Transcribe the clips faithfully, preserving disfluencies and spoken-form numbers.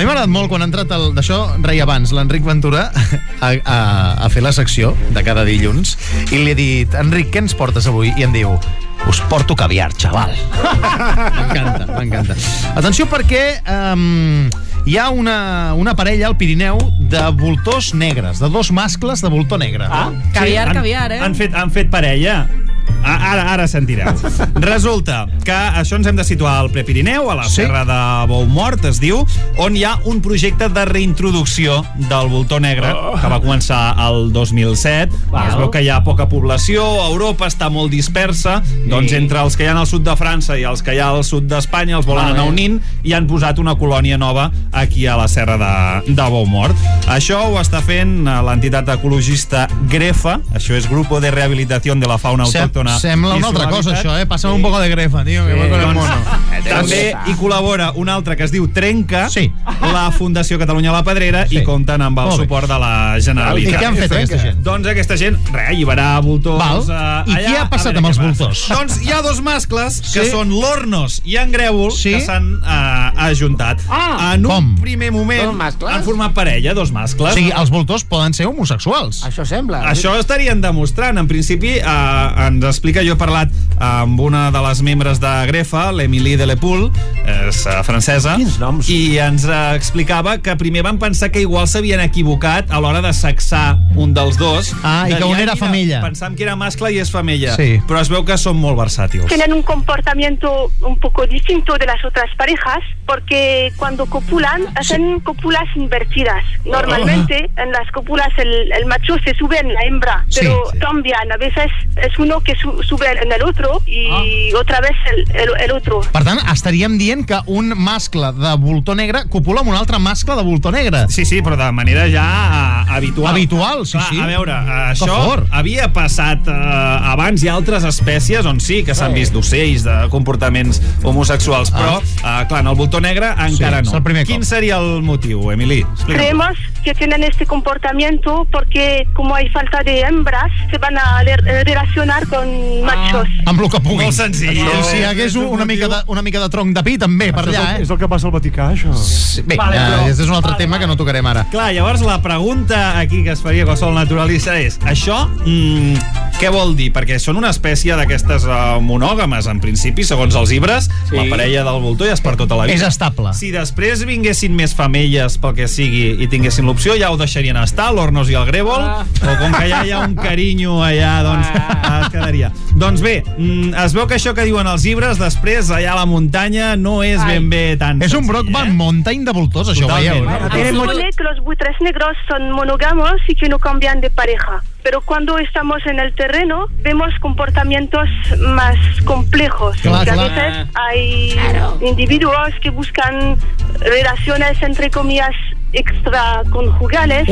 mi m'ha agradat molt quan ha entrat el, d'això, reia abans, l'Enric Ventura a, a, a fer la secció de cada dilluns i li he dit, Enric, què ens portes avui? I em diu, us porto caviar, xaval. M'encanta, m'encanta. Atenció perquè um, hi ha una, una parella al Pirineu de voltors negres, de dos mascles de voltor negre. Ah, Caviar, sí, caviar, han, eh? Han fet, han fet parella. Ara, ara sentireu. Resulta que això ens hem de situar al Prepirineu, a la Sí. serra de Boumort, es diu, on hi ha un projecte de reintroducció del voltor negre, oh. que va començar el dos mil set. Val. Es veu que hi ha poca població, Europa està molt dispersa, doncs entre els que hi ha al sud de França i els que hi ha al sud d'Espanya els volen Vale. anar unint i han posat una colònia nova aquí a la serra de, de Boumort. Això ho està fent l'entitat ecologista Grefa, això és Grupo de Rehabilitación de la Fauna Sem- Autóctona. Sembla i una altra su cosa, hábitat. això, eh? Passa un poco de grefa, tío, que voy con el Doncs, mono. també hi col·labora un altre que es diu Trenca, Sí. la Fundació Catalunya La Pedrera, Sí. i compten amb el Molt bé. suport de la I Generalitat. què han fet aquesta gent? Doncs aquesta gent, res, alliberar voltors. Val. eh, I allà, què ha passat a veure amb els què passa. voltors? Doncs hi ha dos mascles, que Sí. són l'Ornos i en Grèvol, Sí. que s'han eh, ajuntat. Ah. En un Com? primer moment Dos mascles? han format parella, dos mascles. O sigui, els voltors poden ser homosexuals. Això sembla. Això estarien demostrant. En principi, eh, ens explica, jo he parlat amb una de les membres de Grefa, l'Emilie Delepoul, és eh, francesa, Quins noms? i ens eh, explicava que primer van pensar que igual s'havien equivocat a l'hora de sexar un dels dos. Ah, i De que dir, un era "Mira, femella." Pensàvem que era mascle i és femella. Sí. Però es veu que són molt versàtils. Tienen un comportamiento un poco distinto de las otras parejas porque cuando copulan hacen copulas invertidas. Normalmente en las copulas el, el macho se sube en la hembra, Sí, pero sí. cambian. A veces es uno que su- sube en el otro y otra vez el, el, el otro. Per tant, estaríem dient que un mascle de voltor negre copula amb un altre mascle de voltor negre. Sí, sí, però de manera ja eh, habitual. Habitual, sí, Clar, sí. A veure, eh, Que això fort. havia passat eh, abans. Hi ha altres espècies on sí que s'han vist d'ocells, de comportaments homosexuals, però, eh, clar, en el voltor negre encara Sí, és no. el primer Quin cop. seria el motiu, Emily? Explica'm. Creemos que tienen este comportamiento porque como hay falta de hembras se van a le- relacionar con machos. Amb el que puguin. Molt senzill. I si hi hagués un- una mica, de, una mica de tronc de pi, també, per Això és allà, el, eh? és el que passa al Vaticà, això. Sí, Bé, Vale, eh, però- aquest és un altre tema que no tocarem ara. Clar, llavors la pregunta aquí que es faria qualsevol naturalista és, això mm, què vol dir? Perquè són una espècie d'aquestes uh, monògames, en principi, segons els llibres, Sí. la parella del voltor ja és per tota la vida. És estable. Si després vinguessin més femelles pel que sigui i tinguessin l'opció, ja ho deixarien estar, l'Ornos i el Grèvol, Ah. o com que ja hi ha un carinyo allà, doncs Ah. es quedaria. Doncs bé, mm, es veu que això que diuen els llibres, després allà a la muntanya no és Ai. ben bé tan És un senzill, Brockback eh? Mountain de voltors, això ho Totalment. veieu, no? Bueno, Se tiene mucho- supone que los buitres negros son monógamos y que no cambian de pareja. Pero cuando estamos en el terreno vemos comportamientos más complejos. Claro, Porque a claro. veces hay Claro. individuos que buscan relaciones entre comillas extraconjugales.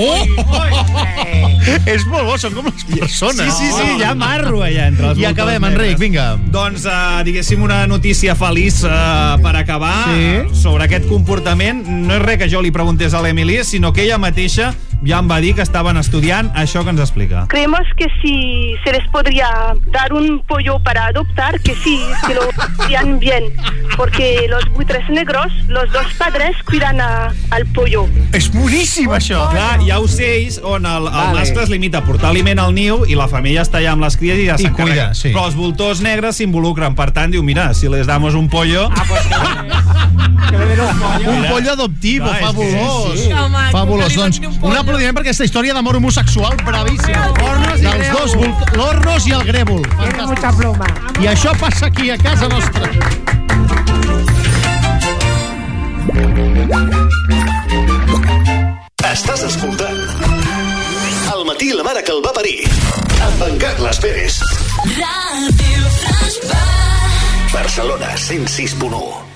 És molt bo, són com les persones. Sí, sí, sí, hi ha marro allà entre els I voltors acabem, negres. Enric, vinga. Doncs, uh, diguéssim, una notícia feliç uh, per acabar Sí. sobre aquest comportament. No és res que jo li preguntés a l'Emily, sinó que ella mateixa ja em va dir que estaven estudiant això que ens explica. Creemos que si se les podría dar un pollo para adoptar, que sí, que lo harían bien, porque los buitres negros, los dos padres cuidan a- al pollo. És boníssim, això. Clar, hi ha ocells on el, el Vale. mascle es limita a portar aliment al niu i la femella està allà amb les cries i ja I s'encarrega. cuida, sí. Però els voltors negres s'involucren, per tant, diu, mira, si les damos un pollo... Ah, pues que le den un pollo. Un pollo adoptiu, Clar, és que fabulós. sí. Que maco, Fabulós. que li Doncs, doni un un pollo. aplaudiment per aquesta història d'amor homosexual bravíssima. Ornos i Dels Grèvol. dos, volt- l'Ornos i el Grèvol. Tiene Fantàstic. mucha pluma. I això passa aquí, a casa nostra. Estàs escoltant El matí la mare que el va parir amb en Carles Pérez. Ràdio Flashback. Barcelona cent sis punt u.